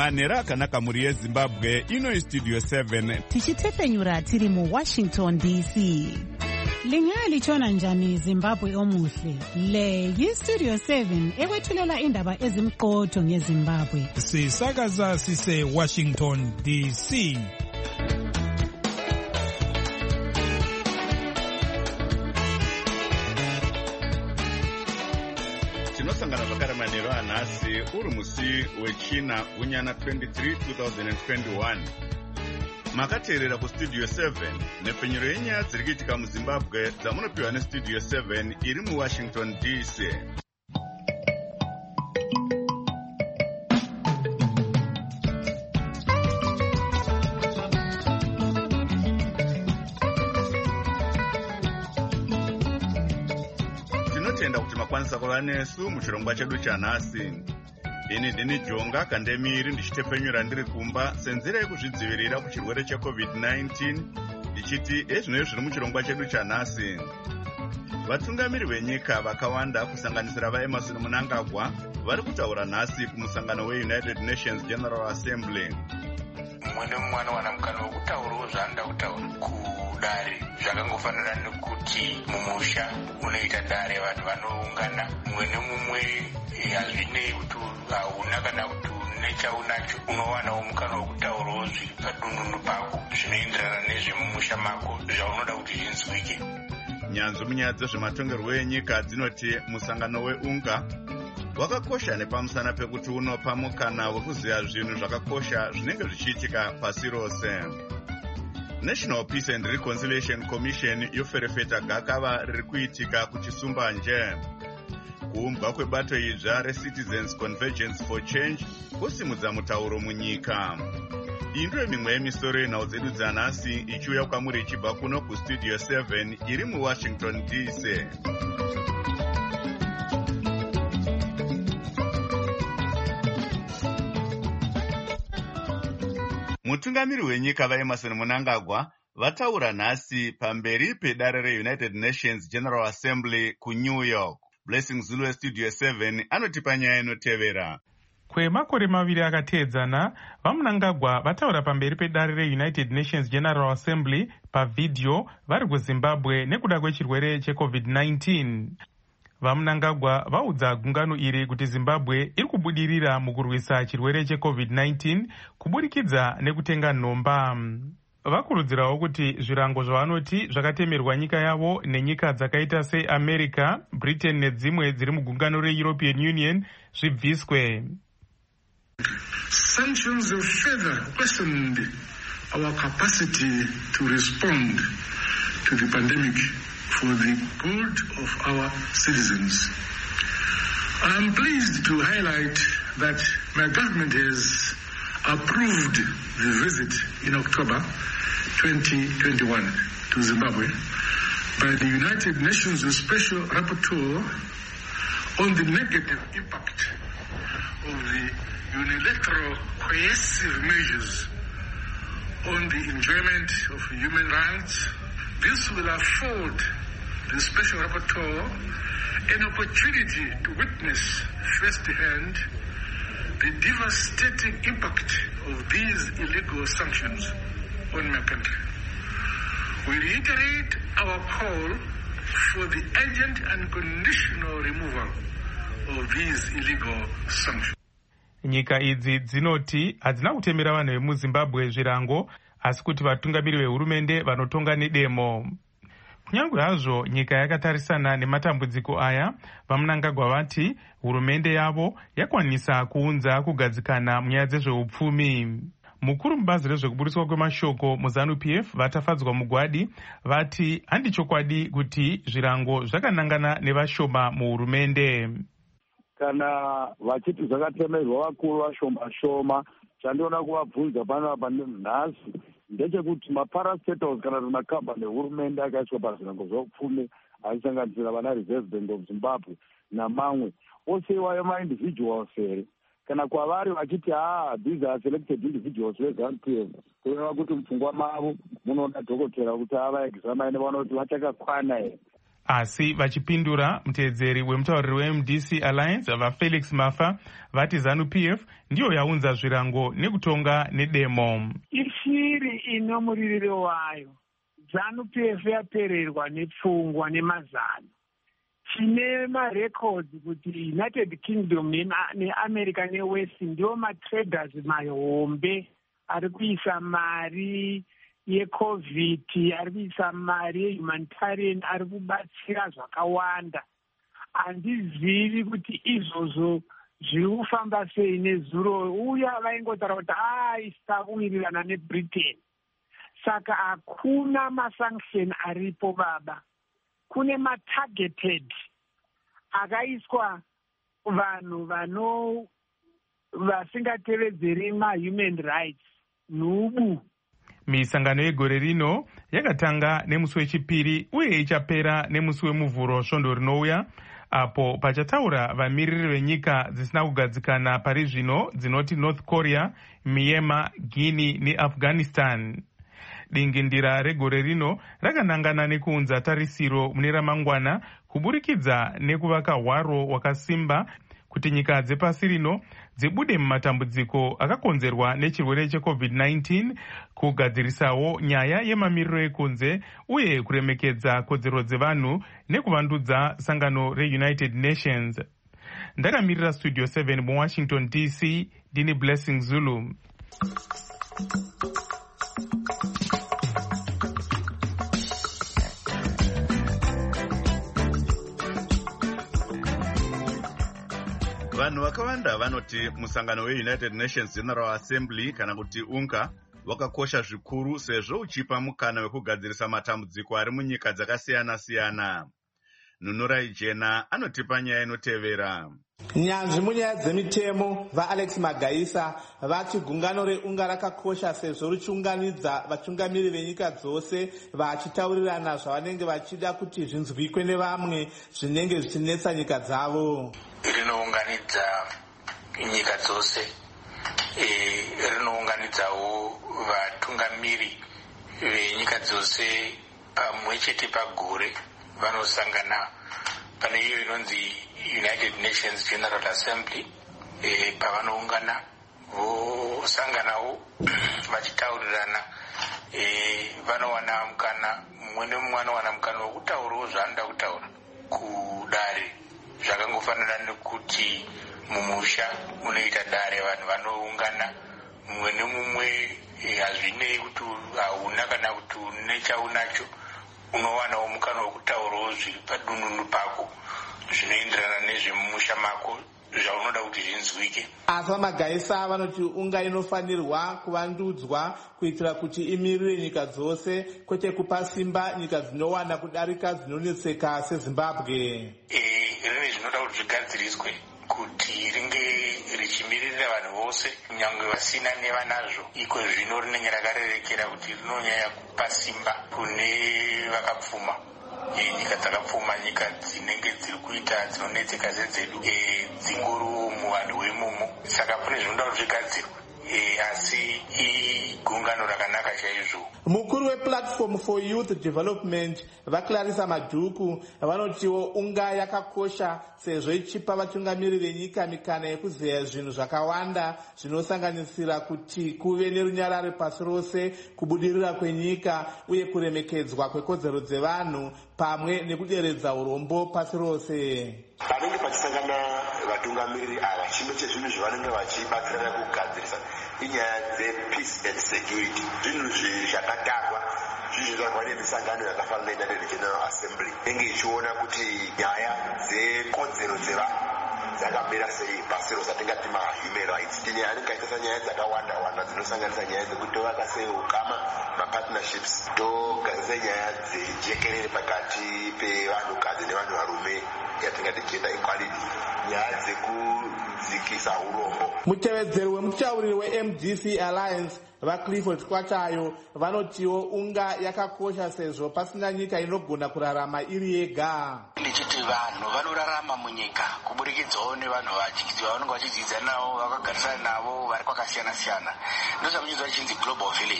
manhero akanaka mhuri yezimbabwe. Ino istudio 7 tichitefenyura tiri muWashington DC. Lingaya lichona njani Zimbabwe omuhle? Le yistudio 7 ekwethulela indaba ezimqotho ngeZimbabwe. Sisakaza sise Washington DC. tinosangana zvakare manhero anhasi uri musi wechina gunyana 23 2021. makateerera kustudio 7 nepfenyuro yenyaya dziri kuitika muzimbabwe dzamunopiwa nestudio 7 iri muwashington DC. tinotenda kuti makwanisa kuva nesu muchirongwa chedu chanhasi. ini ndini jonga kandemiri ndichitefenyura ndiri kumba senzira yekuzvidzivirira kuchirwere cheCovid-19 ndichiti ezvinoi zviri muchirongwa chedu chanhasi. vatungamiri venyika vakawanda kusanganisira vaEmerson Mnangagwa vari kutaura nhasi kumusangano weUnited Nations General Assembly. mumwe nemumwe anowana mukana wekutaurawo zvaanoda kutaura kudare. zvakangofanana nekuti mumusha unoita dare vanhu vanoungana mumwe nemumwe. hazvinei kuti hauna kana kuti une chaunacho, unowanawo mukana wekutaurawo zviri padununu pako zvinoenderana nezvemumusha mako zvaunoda kuti zvinzwike. nyanzvi munyaya dzezvematongerwo enyika dzinoti musangano weUNGA wakakosha nepamusana pekuti unopa mukana wekuziva zvinhu zvakakosha zvinenge zvichiitika pasi rose. National Peace and Reconciliation Commission yoferefeta gakava riri kuitika kuchisumbanje. kuumbwa kwebato idzva reCitizens Convergence for Change kusimudza mutauro munyika. iyi ndiyo mimwe yemisoro yenhau dzedu dzanhasi ichiuya kwamuri ichibva kuno kustudio 7 iri muWashington DC. mutungamiri wenyika vaEmerson Mnangagwa vataura nhasi pamberi pedare reUnited Nations General Assembly kuNew York. Blessing Zulu westudio 7 anotipa nyaya inotevera. kwemakore maviri akateedzana vaMnangagwa vataura pamberi pedare reUnited Nations General Assembly pavhidhiyo vari kuZimbabwe nekuda kwechirwere cheCovid-19. vaMnangagwa vaudza gungano iri kuti Zimbabwe iri kubudirira mukurwisa chirwere cheCovid-19 kuburikidza nekutenga nhomba. vakurudzirawo kuti zvirango zvavanoti zvakatemerwa nyika yavo nenyika dzakaita seAmerica, Britain nedzimwe dziri mugungano reEuropean Union zvibviswe. Sanctions have further worsened our capacity to respond to the pandemic for the good of our citizens. I am pleased to highlight that my government has approved the visit in October 2021 to Zimbabwe by the United Nations Special Rapporteur on the negative impact of the unilateral coercive measures on the enjoyment of human rights. This will afford the Special Rapporteur an opportunity to witness firsthand the devastating impact of these illegal sanctions on my country. We reiterate our call for the urgent and conditional removal of these illegal sanctions. nyika idzi dzinoti hadzina kutemera vanhu vemuZimbabwe zvirango, asi kuti vatungamiri vehurumende vanotonga nedemo. kunyange hazvo nyika yakatarisana nematambudziko aya, vaMnangagwa vati hurumende yavo yakwanisa kuunza kugadzikana munyaya dzezveupfumi. mukuru mubazi rezvekuburiswa kwemashoko muZANU-PF vatafadzwa mugwadi vati handichokwadi kuti zvirango zvakanangana nevashoma muhurumende. kana vachiti zvakatemerwa vakuru vashoma shoma, chandiona kuvabvunza panapa nhasi ndechekuti maparastatals kana kuti makambani ehurumende akaiswa pazvirango zveupfumi achisanganisira vana Reserve Bank of Zimbabwe namamwe ose iwayo maindividuals here, kana kwavari vachiti these are selected individuals veZANU-PF, kuona kuti mupfungwa mavo munoda dhokotera kuti avaexamine vaona kuti vachakakwana here. Asi vachipindura, mutevedzeri wemutauriri weMDC Alliance vaFelix Mafa vati ZANU-PF ndiyo yaunza zvirango nekutonga nedemo. Ishiri ino muririro wayo. ZANU-PF yapererwa nepfungwa nemazano. Tine marecords kuti United Kingdom neAmerica neWest ndiwo matraders mahombe ari kuisa mari yeCovid, ari kuisa mari yehumanitarian, ari kubatsira zvakawanda. Handizivi kuti izvozvo zviri kufamba sei nezuro. Uya vaingotaura kuti isa kuwirirana neBritain. Saka hakuna masanction aripo baba. Kune matargeted akaiswa vanhu vasingatevedzeri human rights nubu. Misangano yegore rino yakatanga nemusi wechipiri uye ichapera nemusi wemuvhuro svondo rinouya, apo pachataura vamiriri venyika dzisina kugadzikana pari zvino dzinoti North Korea, Myanmar, Guinea neAfghanistan. Dingindira regore rino rakanangana nekuunza tarisiro mune ramangwana kuburikidza nekuvaka hwaro hwakasimba kuti nyika dzepasi rino dzibude mumatambudziko akakonzerwa nechirwere cheCovid-19, kugadzirisawo nyaya yemamiriro ekunze uye kuremekedza kodzero dzevanhu nekuvandudza sangano reUnited Nations. Ndakamirira Studio 7 muWashington DC, ndini Blessing Zulu. Vanhu vakawanda vanoti musangano weUnited Nations General Assembly kana kuti UNGA wakakosha zvikuru sezvo uchipa mukana wekugadzirisa matambudziko ari munyika dzakasiyana-siyana. Nunurai Jena anotipa nyaya inotevera. Nyanzvi munyaya dzemitemo vaAlex Magaisa vati gungano reUNGA rakakosha sezvo richiunganidza vatungamiri venyika dzose vachitaurirana zvavanenge vachida kuti zvinzwikwe nevamwe zvinenge zvichinetsa nyika dzavo. Rinounganidza nyika dzose, rinounganidzawo vatungamiri venyika dzose pamwe chete pagore vanosangana pane iyo inonzi United Nations General Assembly. Pavanoungana vosanganawo vachitaurirana, vanowana mukana, mumwe nemumwe anowana mukana wokutaurawo zvaanoda kutaura kudare. Zvakangofanana nekuti mumusha unoita dare vanhu vanoungana, mumwe nemumwe hazvinei kuti hauna kana kuti une chaunacho, unowanawo mukana wokutaurawo zviri padununu pako zvinoenderana nezvemumusha mako zvaunoda kuti zvinzwike. Asa Magaisa vanoti UNGA inofanirwa kuvandudzwa kuitira kuti imirire nyika dzose, kwete kupa simba nyika dzinowana kudarika dzinonetseka seZimbabwe. Rine zvinoda kuti zvigadziriswe kuti ringe richimirira vanhu vose, nyangwe vasina nevanazvo. Iko zvino rinenge rakarerekera kuti rinonyanya kupa simba kune vakapfuma, nyika dzakapfuma, nyika dzinenge dziri kuita dzinonetseka sedzedu dzinguru muvanhu vemumo. Saka kune zvinoda kuti zvigadzirwe, asi igungano rakanaka chaizvo. Mukuru wePlatform for Youth Development vaClarissa Madhuku vanotiwo UNGA yakakosha sezvo ichipa vatungamiri venyika mikana yekuzeya zvinhu zvakawanda zvinosanganisira kuti kuve nerunyarare pasi rose, kubudirira kwenyika uye kuremekedzwa kwekodzero dzevanhu pamwe nekuderedza urombo pasi rose. Panenge pachisangana vatungamiriri ava, chimwe chezvinhu zvavanenge vachibatsirana kugadzirisa inyaya dzepeace and security. Zvinhu zvakatarwa zvizvizvarwa nemisangano yakafanana neUnited General Assembly inenge ichiona kuti nyaya dzekodzero dzevanhu dzakamira sei pasi rose, atingati mahuman rights. Tine anenge aita nyaya dzakawanda dzinosanganisa nyaya dzekuti tovaka sei ukama, mapartnerships, togadzirisa nyaya dzejekerere pakati pevanhukadzi nevanhuvarume yatingati gender equality, nyaya dzekudzikisa urombo. Mutevedzeri wemutauriri weMDC Alliance vaClifford Kwachayo vanotiwo UNGA yakakosha sezvo pasina nyika inogona kurarama iri yega. Ndichiti vanhu vanorarama munyika kuburikidzawo nevanhu vanenge vachidzidza navo, vakagarisana navo, vari kwakasiyana-siyana. Ndosamunyudza chinzi global village.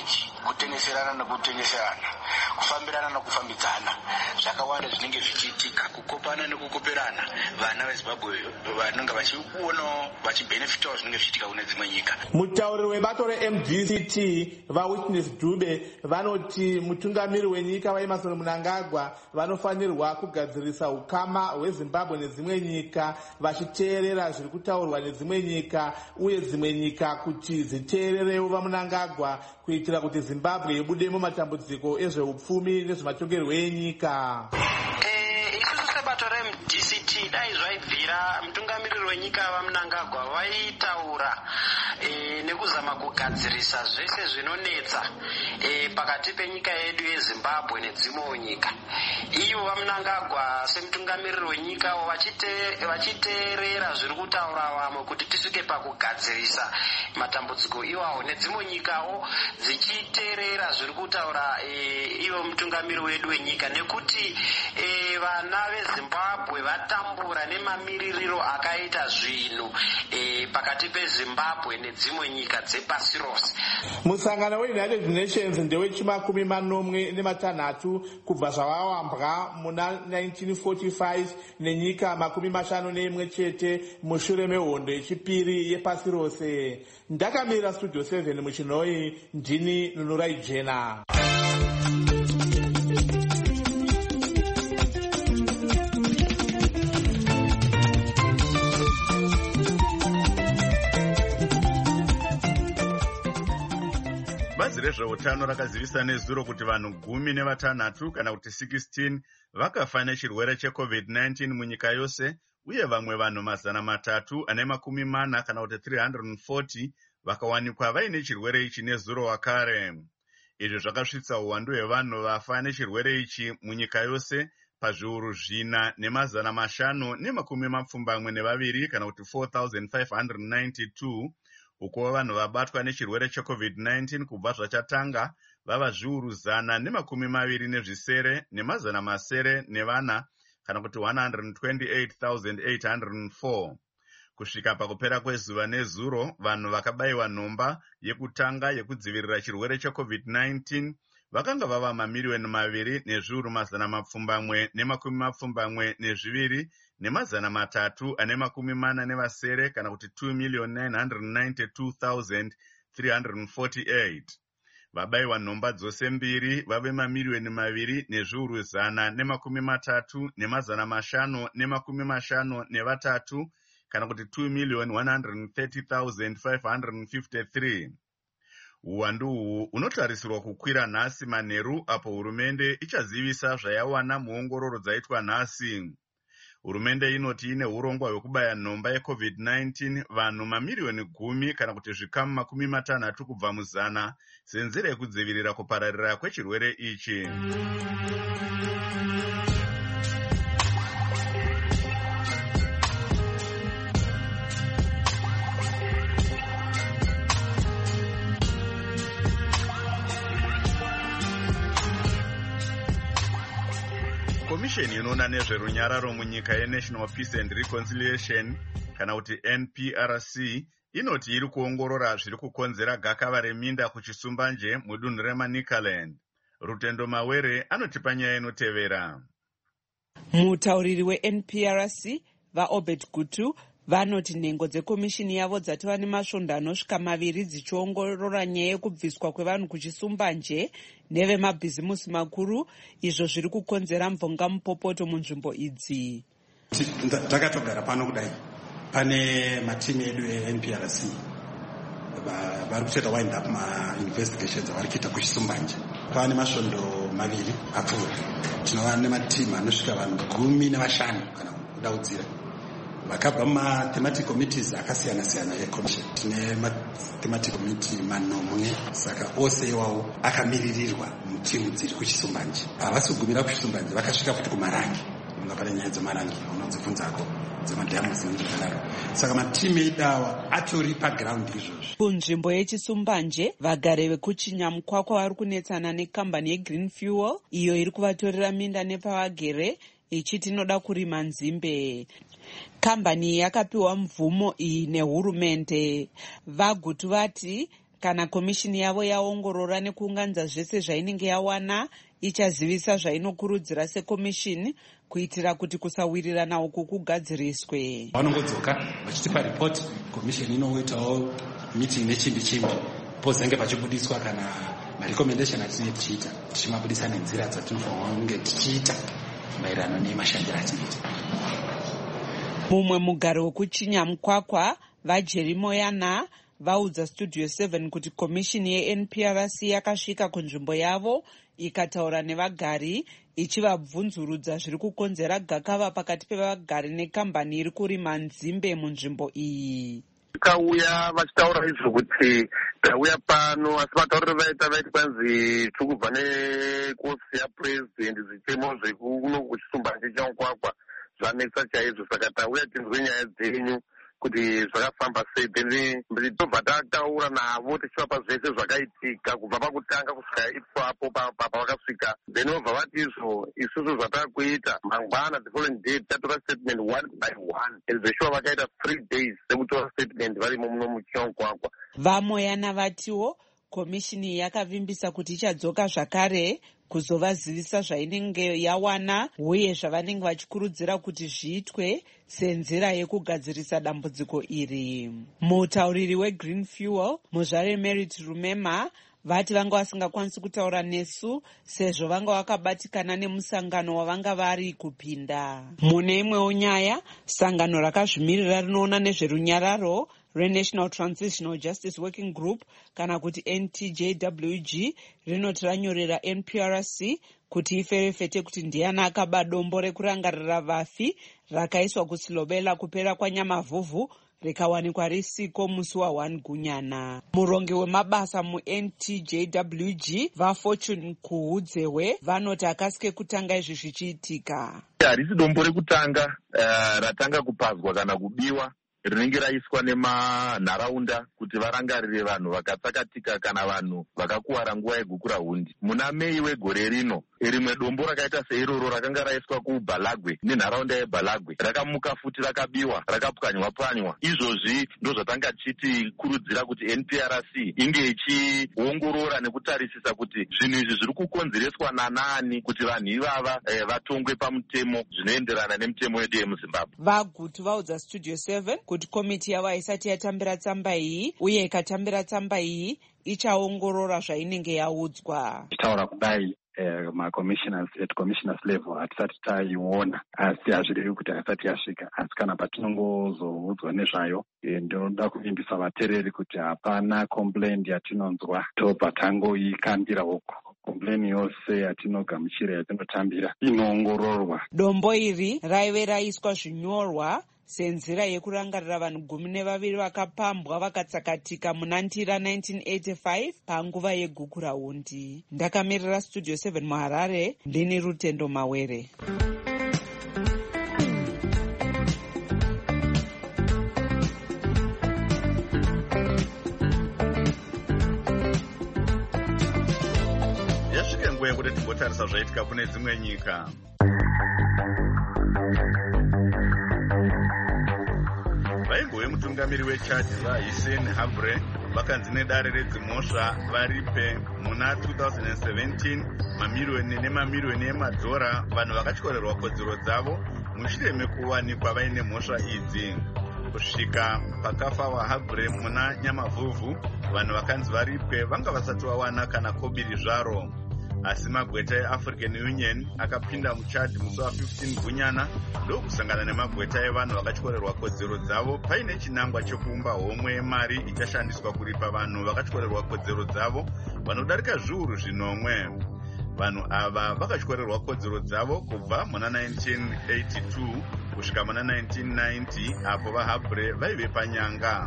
kutengeserana nekutengeserana, kufambirana nekufambidzana, zvakawanda zvinenge zvichiitika, kukopana nekukoperana. Vana veZimbabwe vanenge vachionawo vachibhenefitawo zvinenge zvichiitika kune dzimwe nyika. Mutauriri webato reMDCT vaWitness Dube vanoti mutungamiri wenyika vaEmmerson Mnangagwa vanofanirwa kugadzirisa ukama hweZimbabwe nedzimwe nyika vachiteerera zviri kutaurwa nedzimwe nyika uye dzimwe nyika kuti dziteererewo vaMnangagwa kuitira kuti Zimbabwe ibude mumatambudziko ezveupfumi nezvematongerwo enyika. Isusu sebato reMDCT dai zvaibvira mutungamiriri wenyika vaMnangagwa vaitaura nekuzama kugadzirisa zvese zvinonetsa pakati penyika yedu yeZimbabwe nedzimwewo nyika. Ivo vaMnangagwa semutungamiriri wenyika vachiteerera zviri kutaura vamwe kuti tisvike pakugadzirisa matambudziko iwawo, nedzimwe nyikawo dzichiteerera zviri kutaura ivo mutungamiriri wedu wenyika, nekuti vana veZimbabwe vatambura nemamiririro akaita zvinhu pakati peZimbabwe nedzimwe nyika dzepasi rose. Musangano weUnited Nations ndewe50 kubva zvawawambwa muna 1945 nenyika 51 chete mushure mehondo yechipiri yepasi rose. Ndakamira Studio 7 muChinoi, ndini Nunurai Jena. Bazi rezveutano rakazivisa nezuro kuti vanhu 16 kana kuti 16 vakafa nechirwere cheCovid-19 munyika yose, uye vamwe vanhu 340 kana kuti 340 vakawanikwa vaine chirwere ichi nezuro wakare. Izvi zvakasvitsa uwandu hwevanhu vafa nechirwere ichi munyika yose pazviuru 4,572 kana kuti 4,592, uko vanhu vabatwa nechirwere cheCovid-19 kubva zvachatanga vava zviuru 127,904 kana kuti 128,804. Kusvika pakupera kwezuva nezuro, vanhu vakabayiwa nhomba yekutanga yekudzivirira chirwere cheCovid-19 vakanga vava 2,772,340 kana kuti 2,992,348. Vabayiwa nhomba dzose mbiri vave 2,2,130,553 kana kuti 2,130,553. Uwandu uhu unotarisirwa kukwira nhasi manheru apo hurumende ichazivisa zvayawana muongororo dzaitwa nhasi. Hurumende inoti ine urongwa hwekubaya nhomba yeCovid-19 vanhu 10,000,000 kana kuti zvikamu 60 kubva muzana senzira yekudzivirira kupararira kwechirwere ichi. Komisheni inoona nezverunyararo munyika yeNational Peace and Reconciliation kana kuti NPRC inoti iri kuongorora zviri kukonzera gakava reminda kuchisumbanje mudunhu reManicaland. Rutendo Mawere anotipa nyaya inotevera. Mutauriri weNPRC vaObert Gutu vanoti nhengo dzekomishini yavo dzatova nemasvondo anosvika 2 dzichiongorora nyaya yekubviswa kwevanhu kuchisumbanje nevemabhizimusi makuru, izvo zviri kukonzera mvonga mupopoto munzvimbo idzi. Takatogara pano kudai pane matimu edu eNPRC vari kucheta wind up ma-investigations avari kuita kuchisumbanje. Pane masvondo 2 apfuura. Tinova nematimu anosvika vanhu 15 kana kudaudzira vakabva ma-thematic committees akasiyana-siyana eCommission. Tine ma-thematic committee 4, saka ose iwawo akamiririrwa mutimu dziri kuchisumbanje. Havasi kugumira kuchisumbanje, vakasvika futi kumarangi. Unga pane nyaya dzemarangi unodzibvunzako dzemadhamuzi nezvakadaro. Saka matimu edawa atori paground izvozvo. Kunzvimbo yechisumbanje, vagari vekuChinyamukwakwa vari kunetsana nekambani yeGreen Fuel iyo iri kuvatorera minda nepavagere ichiti inoda kurima nzimbe. Kambani yakapiwa mvumo iyi nehurumende. Vagutu vati Kana komishini yavo yaongorora nekuunganidza zvese zvainenge yawana, ichazivisa zvainokurudzira sekomishini kuitira kuti kusawirirana uku kugadziriswe. Vanongodzoka vachitipa ripoti, komishini inoitawo meeting nechimbi pozenge pachibudiswa kana marecommendation atinenge tichiita, tichimabudisa nenzira dzatinofanira kunge tichiita maererano nemashandiro atinoita. Mumwe mugari wekuchinya mukwakwa vajerimoyana vaudza Studio 7 kuti komishini yeNPRC yakasvika kunzvimbo yavo ikataura nevagari ichivabvunzurudza zviri kukonzera gakava pakati pevagari nekambani iri kurima nzimbe munzvimbo iyi. Vakauya vachitaura izvo kuti tauya pano, asi matauriro vaiti kwanzi tikubva nekosi yapurezidendi zvichemo zvekuno kuchisumbanje chamukwakwa zvanetsa chaizvo, saka tauya tinzwe nyaya dzenyu kuti zvakafamba sei. Then tobva tataura navo tichivapa zvese zvakaitika kubva pakutanga kusvika ipapo pavakasvika. Then vobva vati izvo isusu zvatakuita mangwana the following day tatora statement one by one, and zveshuwa vakaita 3 days sekutora statement varimo muno muchimukwakwa. Vamoyana vatiwo komishini yakavimbisa kuti ichadzoka zvakare kuzovazivisa zvainenge yawana uye zvavanenge vachikurudzira kuti zviitwe senzira yekugadzirisa dambudziko iri. Mutauriri weGreen Fuel, muzvare Merit Rumema, vati vanga vasingakwanisi kutaura nesu sezvo vanga vakabatikana nemusangano wavanga vari kupinda. Mune imwewo nyaya, sangano rakazvimirira rinoona nezverunyararo reNational Transitional Justice Working Group kana kuti NTJWG rinoti ranyorera NPRC kuti iferefete kuti ndiani akaba dombo rekurangarira vafi rakaiswa kuSilobela kupera kwaNyamavhuvhu rikawanikwa risiko musi wa1 Gunyana. Murongi wemabasa muNTJWG vaFortune Kuhudzewe vanoti akasike kutanga izvi zvichiitika. Harisi dombo rekutanga ratanga kupazwa kana kubiwa, rinenge raiswa nemanharaunda kuti varangarire vanhu vakatsakatika kana vanhu vakakuwara nguva yegukura hundi. Muna Mei wegore rino, rimwe dombo rakaita seiroro rakanga raiswa kuBhalagwe nenharaunda yeBhalagwe rakamuka futi rakabiwa, rakapwanywa-pwanywa. Izvozvi ndo zvatanga tichiti kurudzira kuti NPRC inge ichiongorora nekutarisisa kuti zvinhu izvi zviri kukonzereswa nanaani kuti vanhu ivava vatongwe pamutemo zvinoenderana nemutemo yedu yemuZimbabwe. Vagutu vaudza Studio 7 kuti komiti yavo haisati yatambira tsamba iyi uye ikatambira tsamba iyi ichaongorora zvainenge yaudzwa. Taura kudai commissioners at commissioners level hatisati taiona, asi hazvirevi kuti haisati yasvika, asi kana patinongozoudzwa nezvayo ndinoda kuvimbisa vateereri kuti hapana complaint yatinonzwa tobva tangoikambira uko. Kompleni yose yatinogamuchira yatinotambira inoongororwa. Dombo iri raive raiswa zvinyorwa senzira yekurangarira vanhu 12 vakapambwa vakatsakatika munandira 1985 panguva yegukura hundi. Ndakamirira Studio 7 muHarare, ndini Rutendo Mawere. Yasvika nguva yekuti timbotarisa zvaitika kune dzimwe nyika. Vaimbowe mutungamiri weChad vaHissène Habré vakanzi nedare redzimhosva varipe muna 2017 mamiriyoni nemamiriyoni emadhora vanhu vakatyorerwa kodzero dzavo mushure mekuwanikwa vaine mhosva idzi. Kusvika pakafa waHabré muna Nyamavhuvhu, vanhu vakanzi varipe vanga vasati vawana kana kobiri zvaro. Asi magweta eAfrican Union akapinda muChad musi wa15 Gunyana ndokusangana nemagweta evanhu vakatyorerwa kodzero dzavo paine chinangwa chekuumba homwe yemari ichashandiswa kuripa vanhu vakatyorerwa kodzero dzavo vanodarika zviuru 9. Vanhu ava vakatyorerwa kodzero dzavo kubva muna 1982 kusvika muna 1990 apo vaHabré vaive panyanga.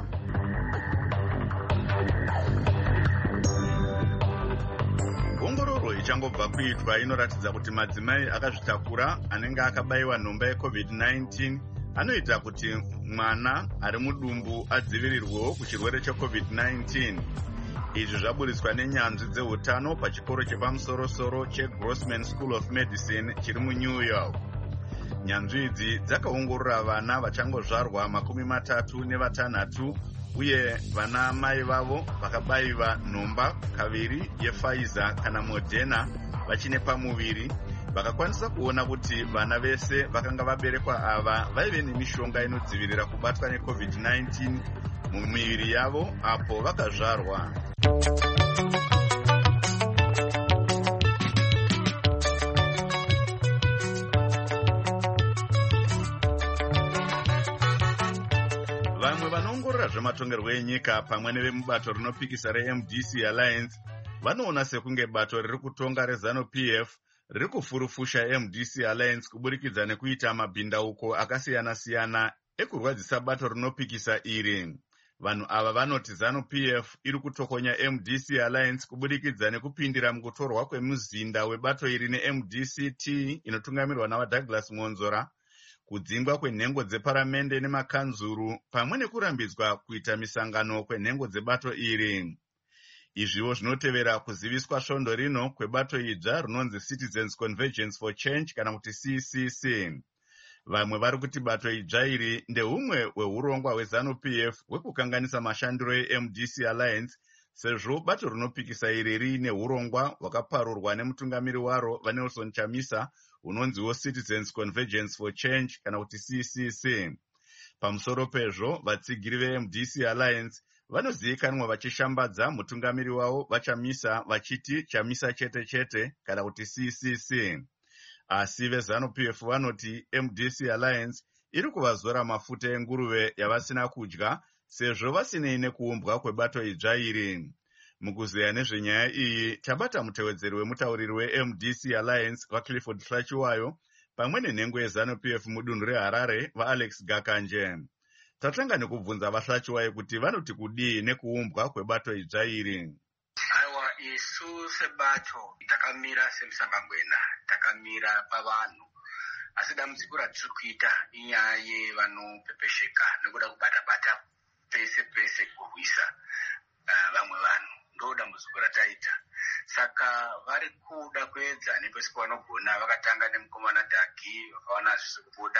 Ongororo ichangobva kuitwa inoratidza kuti madzimai akazvitakura anenge akabayiwa nhomba yeCovid-19 anoita kuti mwana ari mudumbu adzivirirwewo kuchirwere cheCovid-19. Izvi zvaburiswa nenyanzvi dzeutano pachikoro chepamusoro-soro cheGrossman School of Medicine chiri muNew York. Nyanzvi idzi dzakaongorora vana vachangozvarwa 36 uye vana mai vavo vakabayiwa nhomba kaviri yePfizer kana Moderna vachine pamuviri vakakwanisa kuona kuti vana vese vakanga vaberekwa ava vaive nemishonga inodzivirira kubatwa neCovid-19 mumiviri yavo apo vakazvarwa. Vamwe vanoongorora zvematongerwo enyika pamwe nevemubato rinopikisa reMDC Alliance vanoona sekunge bato riri kutonga reZANU-PF riri kufurufusha MDC Alliance kuburikidza nekuita mabhindauko akasiyana-siyana ekurwadzisa bato rinopikisa iri. Vanhu ava vanoti ZANU-PF iri kutokonya MDC Alliance kuburikidza nekupindira mukutorwa kwemuzinda webato iri neMDCT inotungamirwa navaDouglas Monzora, kudzingwa kwenhengo dzeparamende nemakanzuru pamwe nekurambidzwa kuita misangano kwenhengo dzebato iri. Izviwo zvinotevera kuziviswa svondo rino kwebato idzva rinonzi Citizens Convergence for Change kana kuti CCC. Vamwe vari kuti bato idzva iri ndehumwe hweurongwa hweZANU-PF hwekukanganisa mashandiro eMDC Alliance, sezvo bato rinopikisa iri riine urongwa hwakaparurwa nemutungamiri waro vaNelson Chamisa hunonziwo Citizens Convergence for Change kana kuti CCC. Pamusoro pezvo, vatsigiri veMDC Alliance vanozivikanwa vachishambadza mutungamiri wavo vaChamisa vachiti Chamisa chete chete kana kuti CCC. Asi veZANU-PF vanoti MDC Alliance iri kuvazora mafuta enguruve yavasina kudya sezvo vasinei nekuumbwa kwebato idzva iri. Mukuzeya nezvenyaya iyi tabata mutevedzeri wemutauriri weMDC Alliance vaClifford Hlachiwayo pamwe nenhengo yeZANU-PF mudunhu reHarare vaAlex Gakanje. Tatanga nekubvunza vaHlachiwayo kuti vanoti kudii nekuumbwa kwebato idzva iri. Aiwa, isu sebato takamira semusangangwena, takamira pavanhu. Asi dambudziko ratiri kuita inyaya yevanopepesheka nekuda kubata-bata pese kurwisa vamwe vanhu. Ndo dambudziko rataita. Saka vari kuda kuedza nepese pavanogona, vakatanga nemukomana Dhaki, vakaona zvisikubuda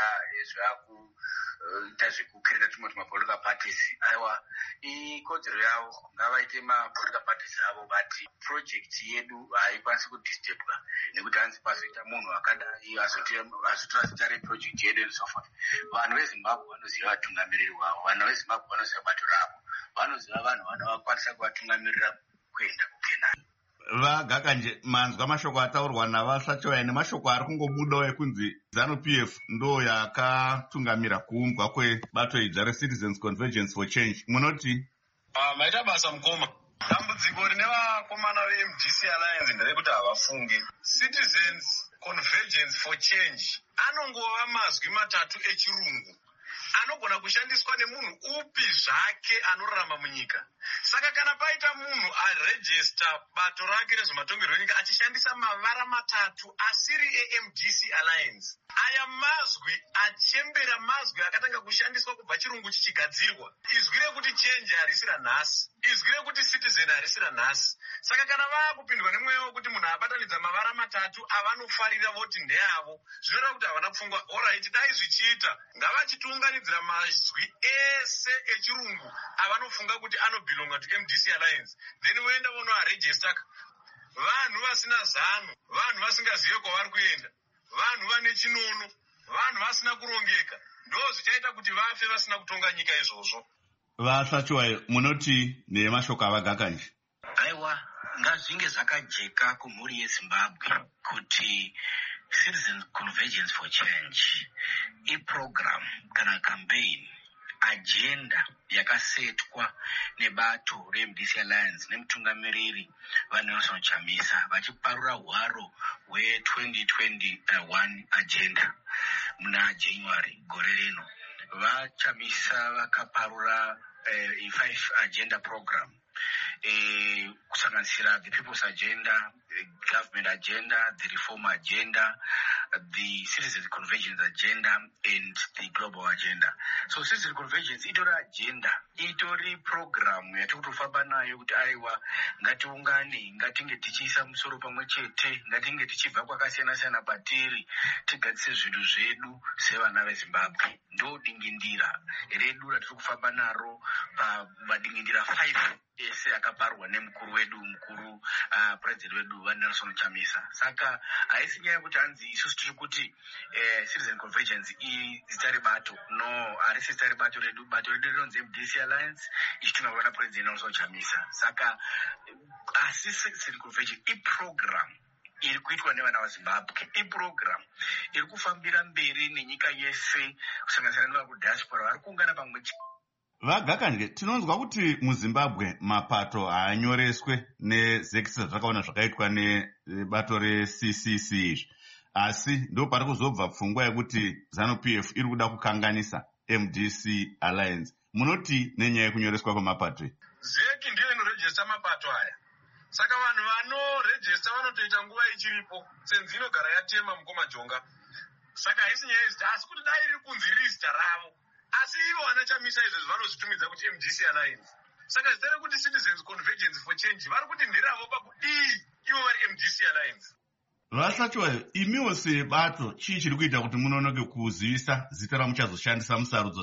zvakuita zvekukreta tumwe political parties. Aiwa, ikodzero yavo, ngavaite political parties avo, but project yedu haikwanisi kudisturbwa nekuti hanzi pazoita munhu akadai azotora zita reproject yedu and so forth. Vanhu veZimbabwe vanoziva vatungamiriri wavo, vanhu veZimbabwe vanoziva bato ravo, vanoziva vanhu vanovakwanisa kuvatungamirira kuenda kuKenani. VaGakanje, manzwa mashoko ataurwa navaHlachiwayo nemashoko ari kungobudawo ekunzi ZANU-PF ndo yakatungamira kuumbwa kwebato idzva reCitizens Convergence for Change. Munoti? Maita basa mukoma. Dambudziko rine vakomana veMDC Alliance nderekuti havafungi. Citizens Convergence for Change anongova mazwi matatu echirungu anogona kushandiswa nemunhu upi zvake anorarama munyika. Saka kana paita munhu arejista bato rake rezvematongerwo enyika achishandisa mavara matatu asiri eMDC Alliance, aya mazwi achembera mazwi akatanga kushandiswa kubva chirungu chichigadzirwa. Izwi rekuti change harisi ranhasi, izwi rekuti citizen harisi ranhasi. Saka kana vaakupindwa nemweya wekuti munhu abatanidza mavara matatu avanofarira voti ndeavo, zvinoreva kuti havana pfungwa. Alright, dai zvichiita ngavachitiunganidzira mazwi ese echirungu avanofunga kuti anobhilonga to MDC Alliance, then voenda vonoarejista. Vanhu vasina zano, vanhu vasingazive kwavari kuenda, vanhu vane chinono, vanhu vasina kurongeka, ndo zvichaita kuti vafe vasina kutonga nyika izvozvo. VaHlachiwayo, munoti nemashoko avaGakanje? Aiwa, ngazvinge zvakajeka kumhuri yeZimbabwe kuti Citizens Convergence for Change iprogram kana campaign agenda yakasetwa nebato reMDC Alliance nemutungamiriri vaNelson Chamisa vachiparura hwaro hwe2021 agenda muna January gore rino. VaChamisa vakaparura 5 agenda program kusanganisira the People's Agenda, the Government Agenda, the Reform Agenda, the citizen convergence agenda and the global agenda. So citizen convergence itori agenda, itori program yatikutofamba nayo kuti aiwa ngatiungane, ngatinge tichiisa musoro pamwe chete, ngatinge tichibva kwakasiyana-siyana patiri, tigadzise zvinhu zvedu sevana veZimbabwe. Ndo dingindira redu ratiri kufamba naro pamadingindira 5 ese akaparwa nemukuru wedu president wedu vaNelson Chamisa. Saka haisi nyaya yekuti hanzi isusu tiri kuti citizen convergence izita rebato. No, harisi zita rebato redu. Bato redu rinonzi MDC Alliance ichitumwa kuna president Nelson Chamisa. Saka asi citizen convergence iprogram iri kuitwa nevana vaZimbabwe, iprogram iri kufambira mberi nenyika yese kusanganisira nevakudhashipora vari kuungana pamwe chete. Vagakanje, tinonzwa kuti muZimbabwe mapato haanyoreswe nezekisa zvakaona zvakaitwa nebato reCCC izvi. Asi ndo pari kuzobva pfungwa yekuti ZANU-PF iri kuda kukanganisa MDC Alliance. Munoti nenyaya yekunyoreswa kwemapato iyi? ZEC ndiyo inorejesta mapato aya. Saka vanhu vanorejesta vanotoita nguva ichiripo, senzi inogara yatema mukomajonga. Saka haisi nyaya yezita, asi kuti dai riri kunzi riri zita ravo. Asi ivo vanachamisa izvezvi vanozvitumidza kuti MDC Alliance. Saka zita rekuti Citizens Convergence for Change vari kuti nderavo pakudii ivo vari MDC Alliance. Vasachiwayo, imiwo sebato chii chiri kuita kuti munonoke kuzivisa zita ramuchazoshandisa musarudzo?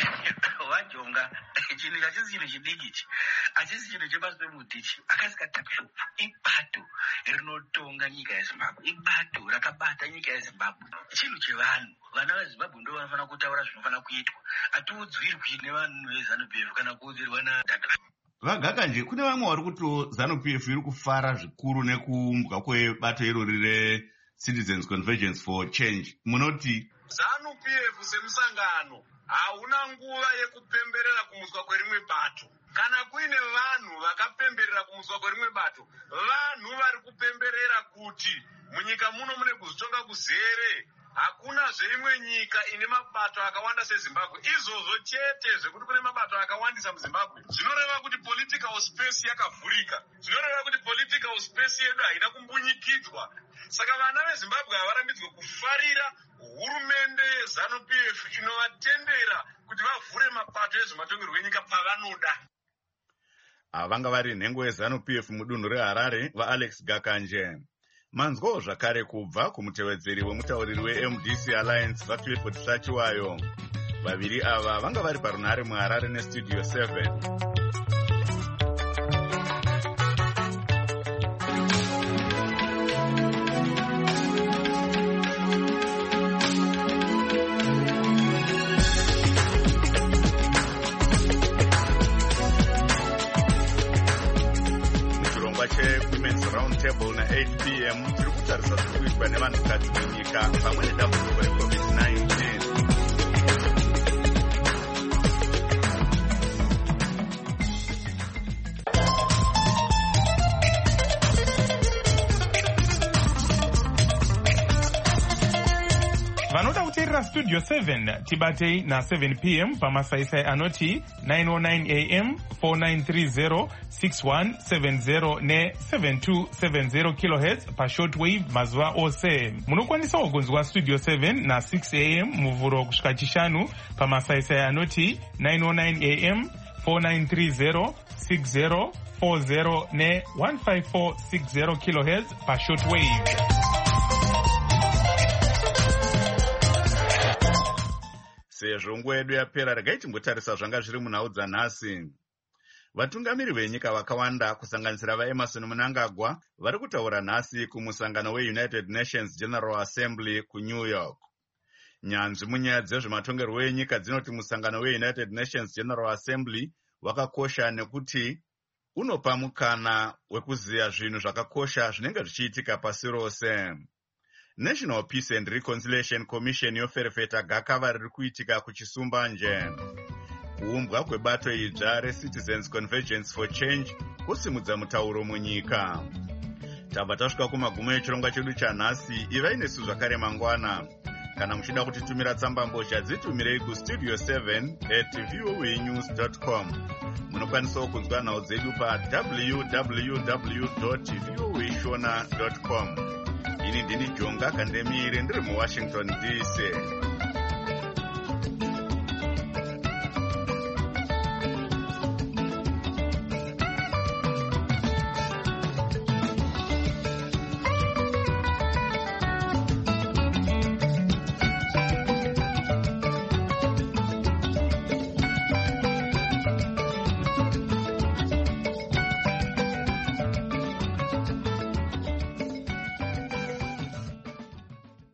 Vajonga, chinhu hachisi chinhu chidiki ichi, hachisi chinhu chebasa pemuti ichi. Akasika takshop ibato rinotonga nyika yeZimbabwe, ibato rakabata nyika yeZimbabwe. Chinhu chevanhu, vana veZimbabwe ndo vanofanira kutaura zvinofanira kuitwa. Hatiudzvirwi nevanhu veZANU-PF kana kuudzirwa naDhadha. Vagakanje, kune vamwe vari kuti ZANU-PF iri kufara zvikuru nekuumbwa kwebato irori reCitizens Convergence for Change. Munoti ZANU-PF semusangano hauna nguva yekupemberera kumuswa kwerimwe bato. Kana kuine vanhu vakapemberera kumuswa kwerimwe bato, vanhu vari kupemberera kuti munyika muno mune kuzotonga kuzere. Hakuna zveimwe nyika ine mabato akawanda seZimbabwe. Izvozvo chete zvekuti kune mabato akawandisa muZimbabwe zvinoreva kuti political space yakavhurika, zvinoreva kuti political space yedu haina kumbunyikidzwa. Saka vana veZimbabwe havarambidzwe kufarira hurumende yeZANU-PF inovatendera kuti vavhure mapato ezvematongerwo enyika pavanoda. Vanga vari nhengo yeZANU-PF mudunhu reHarare vaAlex Gakanje. Manzwawo zvakare kubva kumutevedzeri wemutauriri weMDC Alliance vaClifford Sachiwayo. Vaviri ava vanga vari parunhare muHarare neStudio 7. Women's Roundtable na 8 p.m. tiri kutarisa zviri kuitwa nevanhukadzi venyika pamwe nedambudziko reCovid-19. Vanoda kuteerera Studio 7 tibatei na 7 p.m. pamasaisai anoti 909 am 4930 6170 ne 7270 kHz pashortwave mazuva ose. Munokwanisawo kunzwa Studio 7 na 6 am muvhuro kusvika chishanu pamasaisai anoti 909 am 4930 6040 ne 15460 kHz pashortwave. Sezvo nguva yedu yapera, regai timbotarisa zvanga zviri munhau dzanhasi. Vatungamiri venyika vakawanda kusanganisira vaEmerson Mnangagwa vari kutaura nhasi kumusangano weUnited Nations General Assembly kuNew York. Nyanzvi munyaya dzezvematongerwo enyika dzinoti musangano weUnited Nations General Assembly wakakosha nekuti unopa mukana wekuziva zvinhu zvakakosha zvinenge zvichiitika pasi rose. National Peace and Reconciliation Commission yoferefeta gakava riri kuitika kuchisumbanje. Kuumbwa kwebato idzva reCitizens Convergence for Change kusimudza mutauro munyika. Tabva tasvika kumagumo echirongwa chedu chanhasi. Ivai nesu zvakare mangwana. Kana muchida kutitumira tsamba mbozha dzitumirei kustudio 7@voanews.com. Munokwanisawo kunzwa nhau dzedu pa www.voashona.com. ini ndini Jonga Kandemire ndiri muWashington DC.